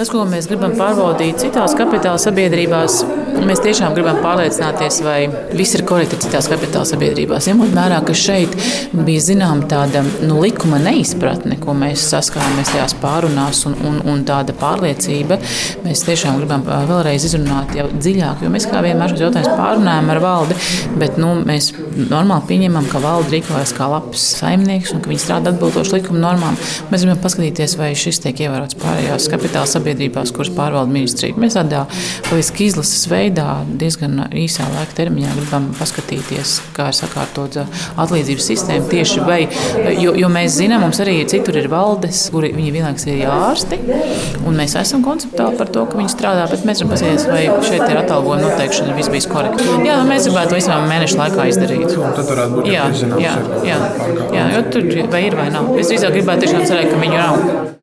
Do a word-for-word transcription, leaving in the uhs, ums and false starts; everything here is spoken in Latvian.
Tas, ko mēs gribam pārbaudīt citās kapitāla sabiedrībās, mēs tiešām gribam pārliecināties, vai viss ir korekti citās kapitāla sabiedrībās. Ņemot vērā, ka šeit bija zinām tāda nu, likuma neizpratne, ko mēs saskārāmies tajās pārunās un, un, un tāda pārliecība, mēs tiešām gribam vēlreiz izrunāt jau dziļāk, jo mēs kā vienmēr šos jautājumus pārunājam ar valdi, bet nu, mēs normāli pieņemam, ka valde rīkojas kā labs saimnieks un ka viņi strādā atbilstoši likuma normām. Mēs gribam paskatīties, vai šis tiek ievērots pārējās kapitāla sabiedrībās, kuras pārvalda ministrija. Mēs tādā politiski izlases veidā diezgan īsā laika termiņā gribam paskatīties, kā ir sakārtota atlīdzības sistēma tieši vai, jo, jo mēs zinām, mums arī citur ir valdes, kuri viņi vienlaikus ir ārsti, un mēs esam konceptuāli par to, ka viņi strādā, bet mēs gribam paskatīties, vai šeit ir atalgojuma noteikšana viss bijis korekti. Jā, mēs gribētu visam mēnešu laikā izdarīt. Un tad varētu būt jā, zināms, jā, jā, jā, jo tur vai ir vai nav. Es drīzāk gribētu tiešām cerēt, ka viņu nav.